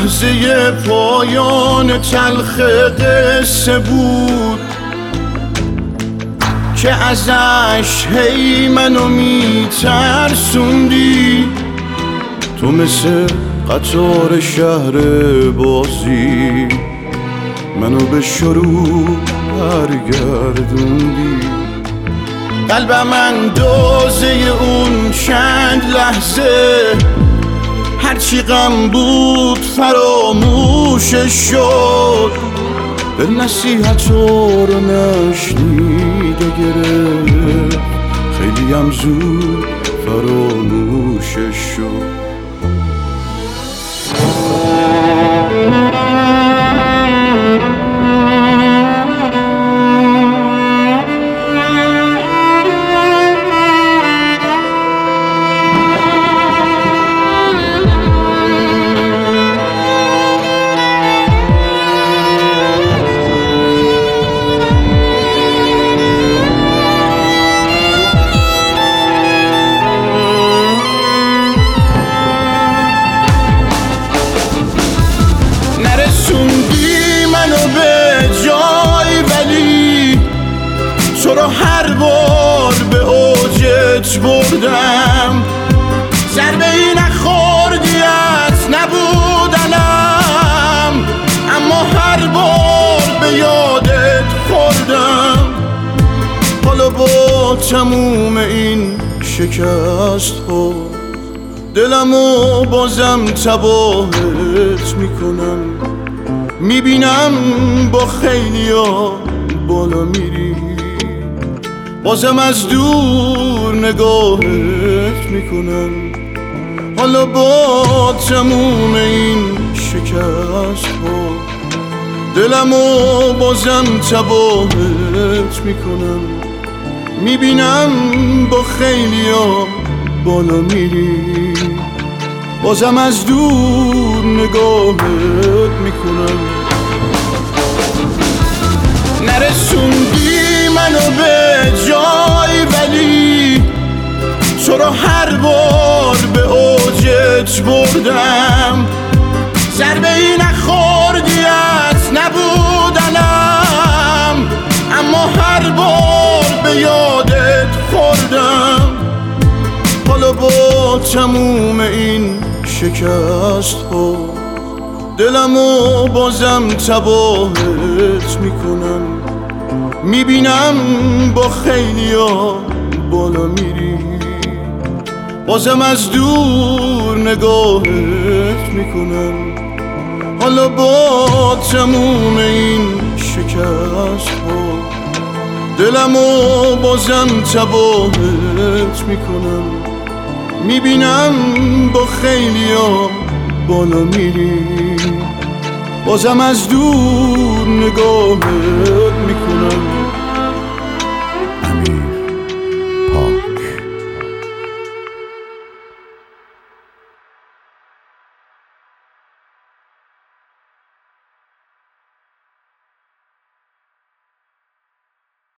لحظه پایان تلخ قصه بود که ازش هی منو میترسوندی. تو مثل قطار شهر بازی منو به شروع برگردوندی. قلبم اندازه اون چند لحظه هرچی غم بود فراموشش شد. به نصیحت رو نشنیده گرفت، خیلی هم زود فراموشش شد. نرسوندی منو به جای، ولی تو رو هر بار به اوجت بردم. ضربه ای نخوردیت نبودنم، اما هر بار به یادت خوردم. حالا با تموم این شکست ها دلمو بازم تباهت میکنم. میبینم با خیلیا بالا میری، بازم از دور نگاهت میکنم. حالا با تموم این شکست ها دلمو بازم تباهت میکنم. میبینم با خیلیا بالا میری، بازم از دور نگاهت میکنم. نرسوندی منو به جای، ولی تو رو هر بار به اوجت بردم. ضربه ای نخوردیت نبودنم، اما هر بار به یادت خوردم. حالا با تموم این شکست ها دلمو بازم تباهت میکنم. میبینم با خیلیا بالا میری، بازم از دور نگاهت میکنم. حالا با تموم این شکست ها دلمو بازم تباهت میکنم. میبینم با خیلیا بالا میری، بازم از دور نگاهت میکنم.